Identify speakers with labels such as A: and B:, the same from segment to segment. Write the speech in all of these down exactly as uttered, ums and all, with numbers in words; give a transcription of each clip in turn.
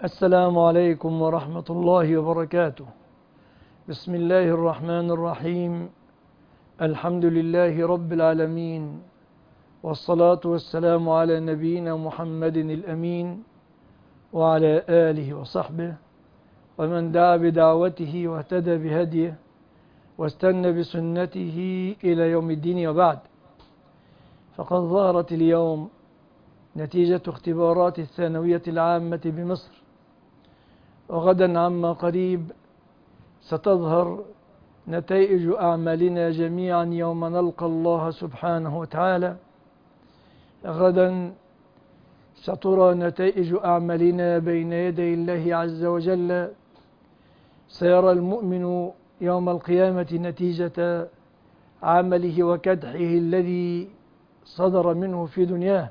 A: السلام عليكم ورحمة الله وبركاته. بسم الله الرحمن الرحيم. الحمد لله رب العالمين، والصلاة والسلام على نبينا محمد الأمين وعلى آله وصحبه ومن دعا بدعوته واهتدى بهديه واستنى بسنته إلى يوم الدين، وبعد. فقد ظهرت اليوم نتيجة اختبارات الثانوية العامة بمصر، وغدا عما قريب ستظهر نتائج أعمالنا جميعا يوم نلقى الله سبحانه وتعالى. غدا سترى نتائج أعمالنا بين يدي الله عز وجل. سيرى المؤمن يوم القيامة نتيجة عمله وكدحه الذي صدر منه في دنياه.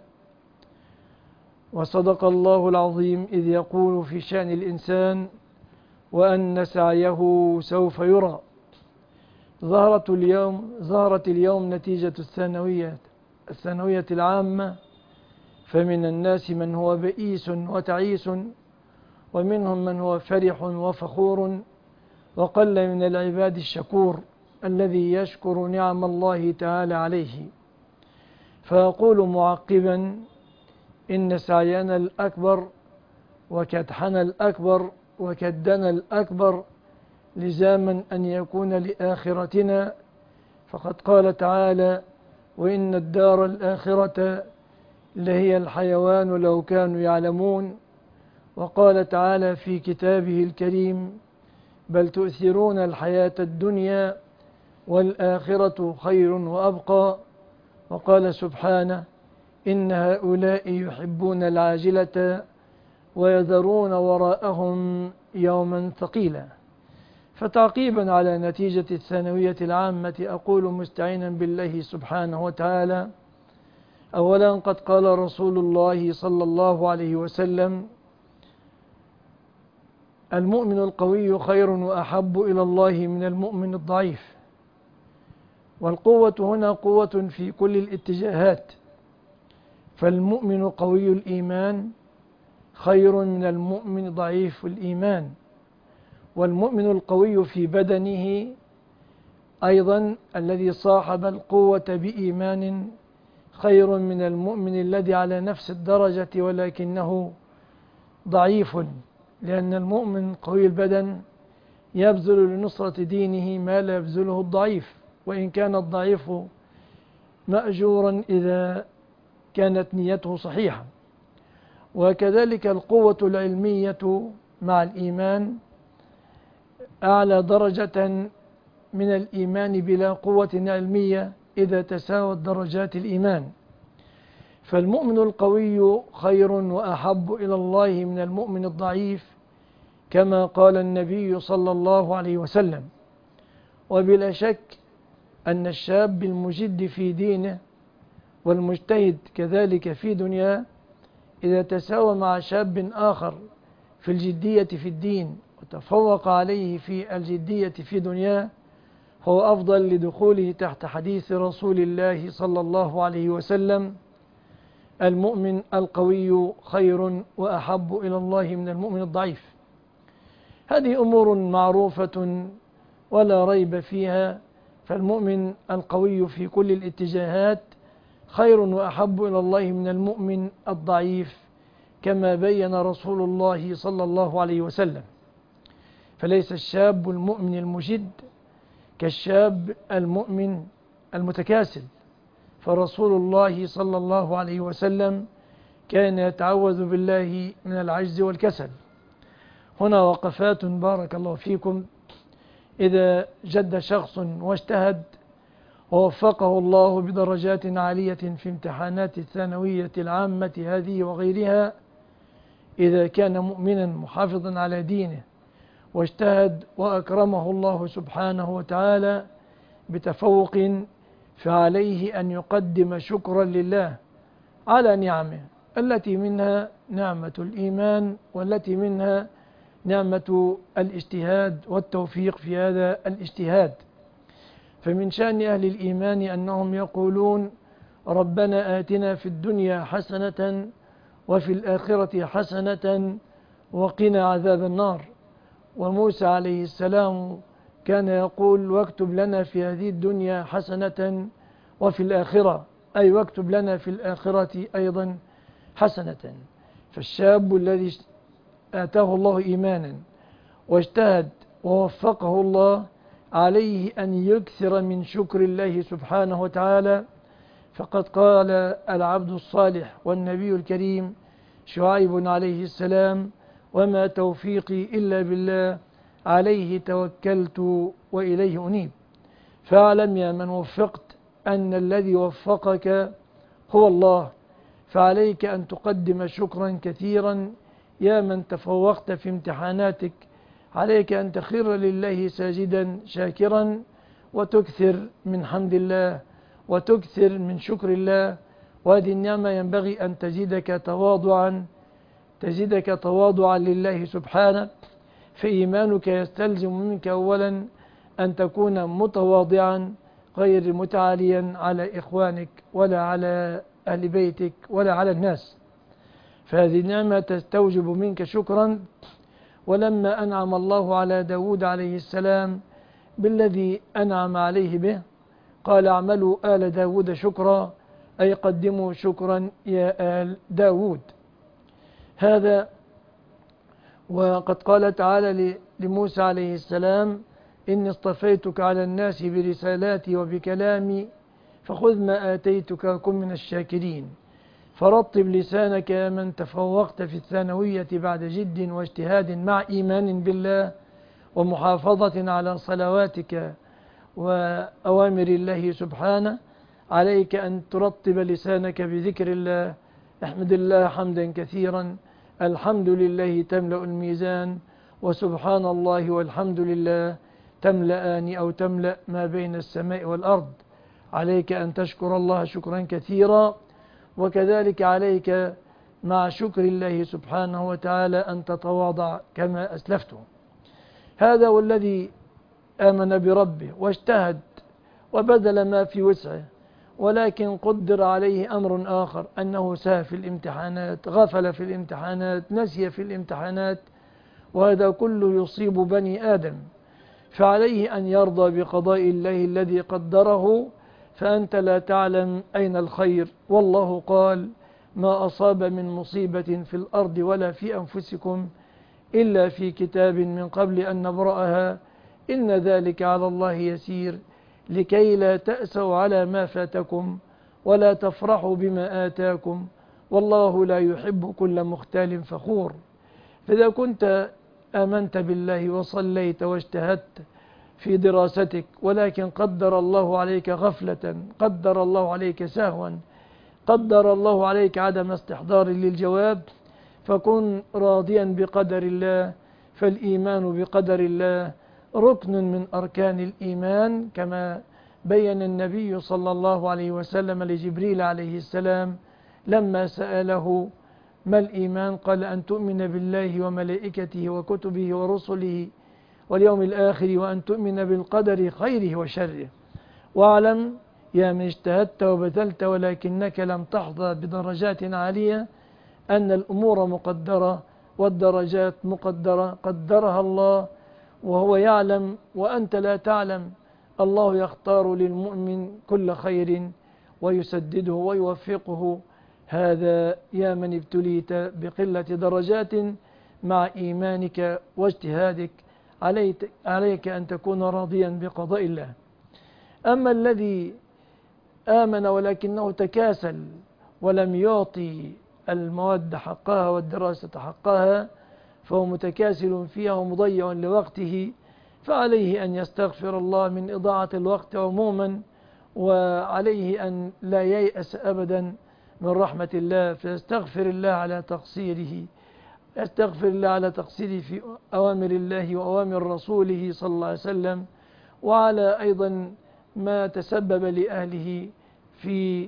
A: وصدق الله العظيم إذ يقول في شأن الإنسان: وأن سعيه سوف يرى. ظهرت اليوم ظهرت اليوم نتيجة الثانوية الثانوية العامة، فمن الناس من هو بئيس وتعيس، ومنهم من هو فرح وفخور، وقل من العباد الشكور الذي يشكر نعم الله تعالى عليه. فأقول معقبا: إن سعينا الأكبر وكدحنا الأكبر وكدنا الأكبر لزاما أن يكون لآخرتنا. فقد قال تعالى: وإن الدار الآخرة لهي الحيوان لو كانوا يعلمون. وقال تعالى في كتابه الكريم: بل تؤثرون الحياة الدنيا والآخرة خير وأبقى. وقال سبحانه: إن هؤلاء يحبون العاجلة ويذرون وراءهم يوما ثقيلا. فتعقيبا على نتيجة الثانوية العامة أقول مستعينا بالله سبحانه وتعالى: أولا، قد قال رسول الله صلى الله عليه وسلم: المؤمن القوي خير وأحب إلى الله من المؤمن الضعيف. والقوة هنا قوة في كل الاتجاهات، فالمؤمن قوي الإيمان خير من المؤمن ضعيف الإيمان. والمؤمن القوي في بدنه أيضا الذي صاحب القوة بإيمان خير من المؤمن الذي على نفس الدرجة ولكنه ضعيف، لأن المؤمن قوي البدن يبذل لنصرة دينه ما لا يبذله الضعيف، وإن كان الضعيف مأجورا إذا كانت نيته صحيحة. وكذلك القوة العلمية مع الإيمان أعلى درجة من الإيمان بلا قوة علمية إذا تساوت درجات الإيمان. فالمؤمن القوي خير وأحب إلى الله من المؤمن الضعيف، كما قال النبي صلى الله عليه وسلم. وبلا شك أن الشاب المجد في دينه والمجتهد كذلك في دنياه إذا تساوى مع شاب آخر في الجدية في الدين وتفوق عليه في الجدية في دنياه، هو أفضل لدخوله تحت حديث رسول الله صلى الله عليه وسلم: المؤمن القوي خير وأحب إلى الله من المؤمن الضعيف. هذه أمور معروفة ولا ريب فيها، فالمؤمن القوي في كل الاتجاهات خير وأحب إلى الله من المؤمن الضعيف، كما بين رسول الله صلى الله عليه وسلم. فليس الشاب المؤمن المجد كالشاب المؤمن المتكاسل، فرسول الله صلى الله عليه وسلم كان يتعوذ بالله من العجز والكسل. هنا وقفات بارك الله فيكم. إذا جد شخص واجتهد ووفقه الله بدرجات عالية في امتحانات الثانوية العامة هذه وغيرها، إذا كان مؤمنا محافظا على دينه واجتهد وأكرمه الله سبحانه وتعالى بتفوق، فعليه أن يقدم شكرا لله على نعمه، التي منها نعمة الإيمان، والتي منها نعمة الاجتهاد والتوفيق في هذا الاجتهاد. فمن شأن أهل الإيمان أنهم يقولون: ربنا آتنا في الدنيا حسنة وفي الآخرة حسنة وقنا عذاب النار. وموسى عليه السلام كان يقول واكتب لنا في هذه الدنيا حسنة وفي الآخرة، أي واكتب لنا في الآخرة أيضا حسنة. فالشاب الذي آتاه الله إيمانا واجتهد ووفقه الله عليه أن يكثر من شكر الله سبحانه وتعالى. فقد قال العبد الصالح والنبي الكريم شعيب عليه السلام وما توفيقي إلا بالله عليه توكلت وإليه أنيب. فاعلم يا من وفقت أن الذي وفقك هو الله، فعليك أن تقدم شكرا كثيرا. يا من تفوقت في امتحاناتك عليك أن تخر لله ساجدا شاكرا وتكثر من حمد الله وتكثر من شكر الله. وهذه النعمة ينبغي أن تزيدك تواضعا تزيدك تواضعا لله سبحانه. فإيمانك يستلزم منك أولا أن تكون متواضعا غير متعاليا على إخوانك ولا على أهل بيتك ولا على الناس. فهذه النعمة تستوجب منك شكرا. ولما أنعم الله على داود عليه السلام بالذي أنعم عليه به قال اعملوا آل داود شكرا، أي قدموا شكرا يا آل داود. هذا وقد قال تعالى لموسى عليه السلام إني اصطفيتك على الناس برسالاتي وبكلامي فخذ ما آتيتك وكن من الشاكرين. فرطب لسانك يا من تفوقت في الثانوية بعد جد واجتهاد مع إيمان بالله ومحافظة على صلواتك وأوامر الله سبحانه. عليك أن ترطب لسانك بذكر الله. احمد الله حمدا كثيرا، الحمد لله تملأ الميزان، وسبحان الله والحمد لله تملأان أو تملأ ما بين السماء والأرض. عليك أن تشكر الله شكرا كثيرا. وكذلك عليك مع شكر الله سبحانه وتعالى أن تتواضع كما أسلفته. هذا والذي آمن بربه واجتهد وبذل ما في وسعه، ولكن قدر عليه أمر آخر أنه سهى في الامتحانات، غفل في الامتحانات، نسي في الامتحانات، وهذا كله يصيب بني آدم. فعليه أن يرضى بقضاء الله الذي قدره، فأنت لا تعلم أين الخير. والله قال ما أصاب من مصيبة في الأرض ولا في أنفسكم إلا في كتاب من قبل أن نبرأها إن ذلك على الله يسير لكي لا تأسوا على ما فاتكم ولا تفرحوا بما آتاكم والله لا يحب كل مختال فخور. فإذا كنت آمنت بالله وصليت واجتهدت في دراستك ولكن قدر الله عليك غفلة، قدر الله عليك سهوا، قدر الله عليك عدم استحضار للجواب، فكن راضيا بقدر الله. فالإيمان بقدر الله ركن من أركان الإيمان، كما بين النبي صلى الله عليه وسلم لجبريل عليه السلام لما سأله ما الإيمان قال أن تؤمن بالله وملائكته وكتبه ورسله واليوم الآخر وأن تؤمن بالقدر خيره وشره. واعلم يا من اجتهدت وبذلت ولكنك لم تحظى بدرجات عالية أن الأمور مقدرة والدرجات مقدرة، قدرها الله وهو يعلم وأنت لا تعلم. الله يختار للمؤمن كل خير ويسدده ويوفقه. هذا يا من ابتليت بقلة درجات مع إيمانك واجتهادك، عليك أن تكون راضيا بقضاء الله. أما الذي آمن ولكنه تكاسل ولم يعطي المواد حقها والدراسة حقها فهو متكاسل فيها ومضيع لوقته، فعليه أن يستغفر الله من إضاعة الوقت عموما، وعليه أن لا ييأس أبدا من رحمة الله، فيستغفر الله على تقصيره، يستغفر الله على تقصيره في أوامر الله وأوامر رسوله صلى الله عليه وسلم، وعلى أيضا ما تسبب لأهله في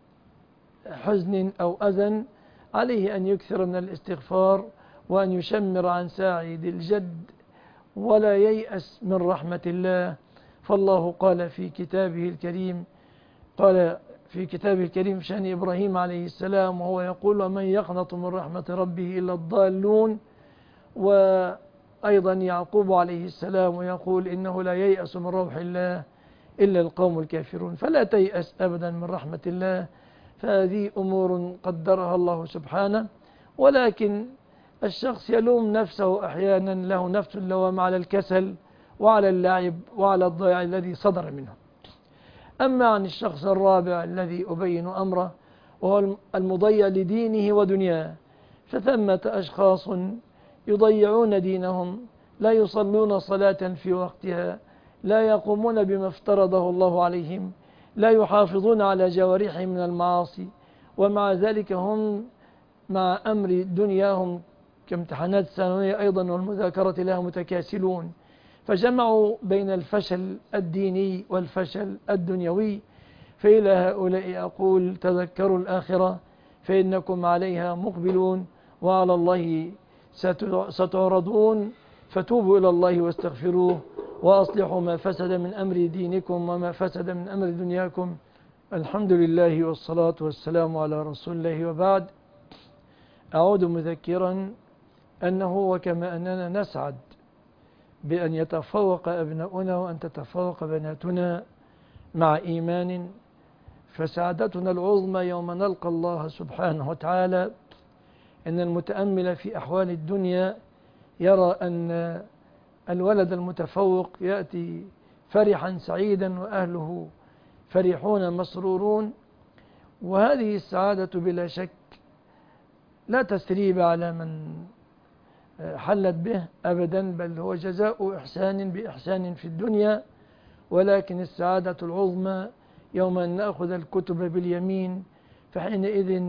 A: حزن أو أذى. عليه أن يكثر من الاستغفار وأن يشمر عن ساعد الجد ولا ييأس من رحمة الله. فالله قال في كتابه الكريم قال في كتابه الكريم شأن إبراهيم عليه السلام وهو يقول ومن يقنط من رحمة ربه إلا الضالون. وأيضا يعقوب عليه السلام ويقول إنه لا ييأس من روح الله إلا القوم الكافرون، فلا تيأس أبدا من رحمة الله، فهذه أمور قدرها الله سبحانه. ولكن الشخص يلوم نفسه أحيانا، له نفس اللوام على الكسل وعلى اللعب وعلى الضياع الذي صدر منه. أما عن الشخص الرابع الذي أبين أمره وهو المضيع لدينه ودنياه، فثمة أشخاص يضيعون دينهم، لا يصلون صلاة في وقتها، لا يقومون بما افترضه الله عليهم، لا يحافظون على جوارحهم من المعاصي، ومع ذلك هم مع أمر دنياهم كامتحانات الثانوية أيضا والمذاكرة لها متكاسلون، فجمعوا بين الفشل الديني والفشل الدنيوي. فإلى هؤلاء أقول تذكروا الآخرة فإنكم عليها مقبلون وعلى الله ستعرضون، فتوبوا إلى الله واستغفروه وأصلحوا ما فسد من أمر دينكم وما فسد من أمر دنياكم. الحمد لله والصلاة والسلام على رسول الله، وبعد. أعود مذكرا أنه وكما أننا نسعد بأن يتفوق أبناؤنا وأن تتفوق بناتنا مع إيمان، فسعادتنا العظمى يوم نلقى الله سبحانه وتعالى أن المتأمل في أحوال الدنيا يرى أن الولد المتفوق يأتي فرحا سعيدا وأهله فرحون مسرورون، وهذه السعادة بلا شك لا تسريب على من حلت به أبدا، بل هو جزاء إحسان بإحسان في الدنيا. ولكن السعادة العظمى يوم أن نأخذ الكتب باليمين، فحينئذ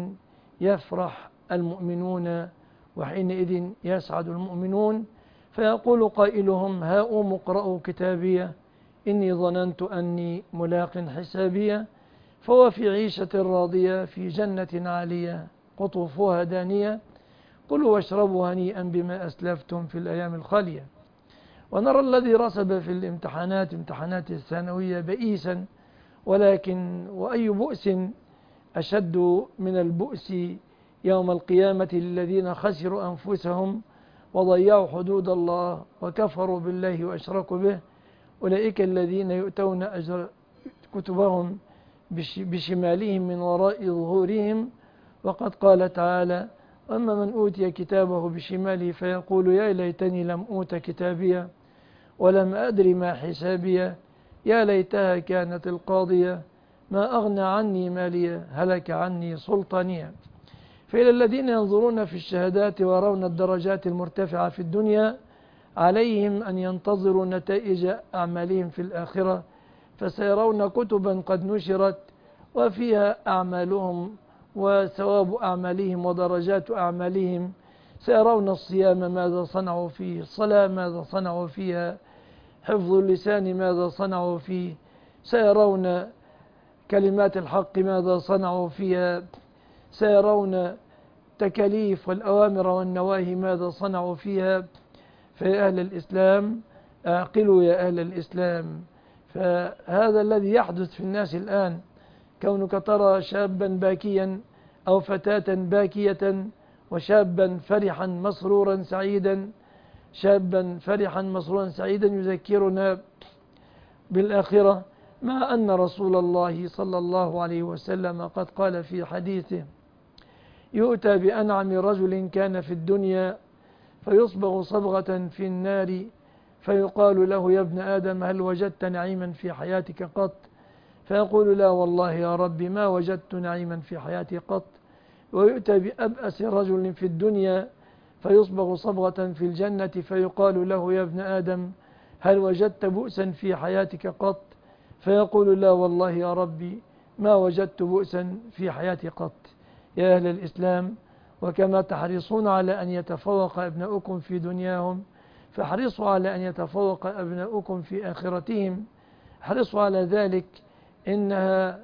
A: يفرح المؤمنون وحينئذ يسعد المؤمنون، فيقول قائلهم هاؤم اقرءوا كتابيه إني ظننت أني ملاق حسابيه، فهو في عيشة راضية في جنة عالية قطوفها دانية، كلوا واشربوا هنيئا بما أسلفتم في الأيام الخالية. ونرى الذي رسب في الامتحانات امتحانات الثانوية بئيسا، ولكن وأي بؤس أشد من البؤس يوم القيامة للذين خسروا أنفسهم وضيعوا حدود الله وكفروا بالله وأشركوا به، أولئك الذين يؤتون أجر كتبهم بشمالهم من وراء ظهورهم. وقد قال تعالى أما من أوتي كتابه بشماله فيقول يا ليتني لم أوت كتابيه ولم أدر ما حسابيه، يا ليتها كانت القاضية ما أغنى عني مالية هلك عني سلطانية. فإلى الذين ينظرون في الشهادات ويرون الدرجات المرتفعة في الدنيا عليهم أن ينتظروا نتائج أعمالهم في الآخرة، فسيرون كتبا قد نشرت وفيها أعمالهم وثواب أعمالهم ودرجات أعمالهم، سيرون الصيام ماذا صنعوا فيه، الصلاة ماذا صنعوا فيها، حفظ اللسان ماذا صنعوا فيه، سيرون كلمات الحق ماذا صنعوا فيها، سيرون تكاليف والأوامر والنواهي ماذا صنعوا فيها. فيا أهل الإسلام اعقلوا يا أهل الإسلام، فهذا الذي يحدث في الناس الآن، كونك ترى شابا باكيا أو فتاة باكية وشابا فرحا مسرورا سعيدا، شابا فرحا مسرورا سعيدا يذكرنا بالآخرة، مع أن رسول الله صلى الله عليه وسلم قد قال في حديثه يؤتى بأنعم رجل كان في الدنيا فيصبغ صبغة في النار فيقال له يا ابن آدم هل وجدت نعيما في حياتك قط؟ فيقول لا والله يا رب ما وجدت نعيما في حياتي قط. ويؤتى بأبأس رجل في الدنيا فيصبغ صبغة في الجنة فيقال له يا ابن آدم هل وجدت بؤسا في حياتك قط؟ فيقول لا والله يا ربي ما وجدت بؤسا في حياتي قط. يا أهل الإسلام، وكما تحرصون على أن يتفوق أبناؤكم في دنياهم فاحرصوا على أن يتفوق أبناؤكم في آخرتهم، احرصوا على ذلك. إنها,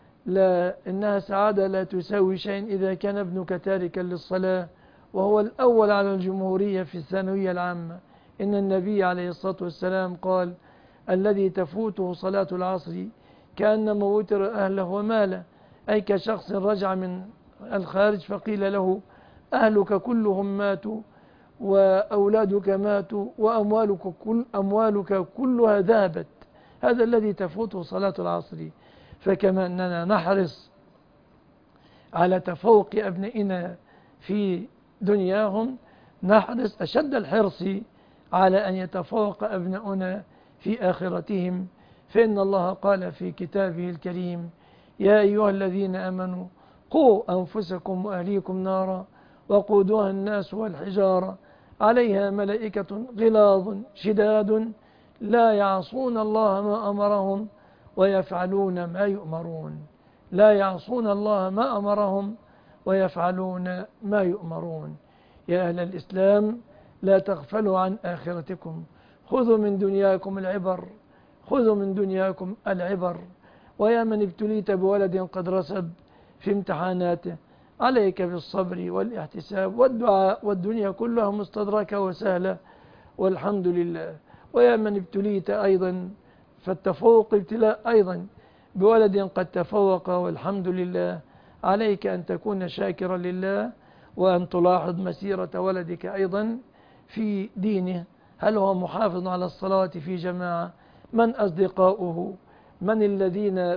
A: لا إنها سعادة لا تساوي شيء إذا كان ابنك تاركا للصلاة وهو الأول على الجمهورية في الثانوية العامة. إن النبي عليه الصلاة والسلام قال الذي تفوته صلاة العصر كأنما وتر أهله وماله، أي كشخص رجع من الخارج فقيل له أهلك كلهم ماتوا وأولادك ماتوا وأموالك كل أموالك كلها ذهبت. هذا الذي تفوته صلاة العصر. فكما أننا نحرص على تفوق أبنائنا في دنياهم، نحرص أشد الحرص على أن يتفوق أبناؤنا في آخرتهم. فإن الله قال في كتابه الكريم: يا أيها الذين آمنوا قوا أنفسكم وأهليكم نارا وقودها الناس والحجارة عليها ملائكة غلاظ شداد لا يعصون الله ما أمرهم ويفعلون ما يؤمرون. لا يعصون الله ما أمرهم ويفعلون ما يؤمرون. يا أهل الإسلام، لا تغفلوا عن آخرتكم، خذوا من دنياكم العبر، خذوا من دنياكم العبر. ويا من ابتليت بولد قد رسب في امتحاناته، عليك بالصبر والاحتساب والدعاء، والدنيا كلها مستدركة وسهلة والحمد لله. ويا من ابتليت أيضا فالتفوق ابتلاء أيضا بولد قد تفوق والحمد لله، عليك أن تكون شاكرا لله، وأن تلاحظ مسيرة ولدك أيضا في دينه. هل هو محافظ على الصلاة في جماعة؟ من أصدقاؤه؟ من الذين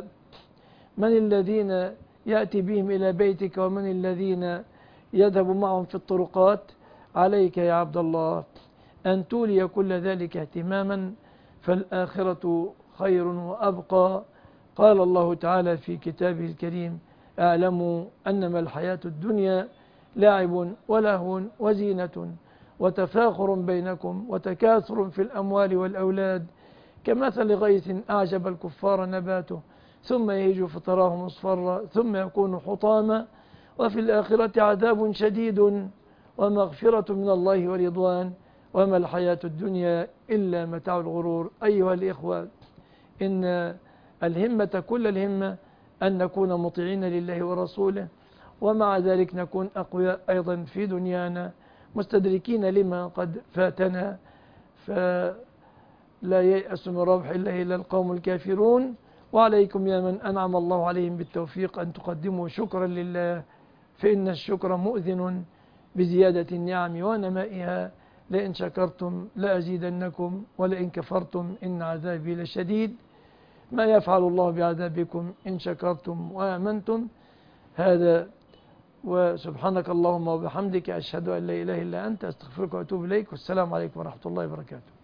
A: من الذين يأتي بهم إلى بيتك؟ ومن الذين يذهب معهم في الطرقات؟ عليك يا عبد الله أن تولي كل ذلك اهتماما، فالآخرة خير وأبقى. قال الله تعالى في كتابه الكريم: اعلموا أنما الحياة الدنيا لعب ولهو وزينة وتفاخر بينكم وتكاثر في الأموال والأولاد كمثل غيث أعجب الكفار نباته ثم يهيج فتراه مصفرا ثم يكون حطاما وفي الآخرة عذاب شديد ومغفرة من الله ورضوان وما الحياة الدنيا إلا متاع الغرور. أيها الإخوة، إن الهمة كل الهمة أن نكون مطيعين لله ورسوله، ومع ذلك نكون أقوياء أيضا في دنيانا مستدركين لما قد فاتنا، فلا ييأس من روح الله إلا القوم الكافرون. وعليكم يا من أنعم الله عليهم بالتوفيق أن تقدموا شكرا لله، فإن الشكر مؤذن بزيادة النعم ونمائها. لئن شكرتم لأزيدنكم ولئن كفرتم إن عذابي لشديد. ما يفعل الله بعذابكم إن شكرتم وآمنتم. هذا، وسبحانك اللهم وبحمدك أشهد أن لا إله إلا أنت أستغفرك وأتوب إليك، والسلام عليكم ورحمة الله وبركاته.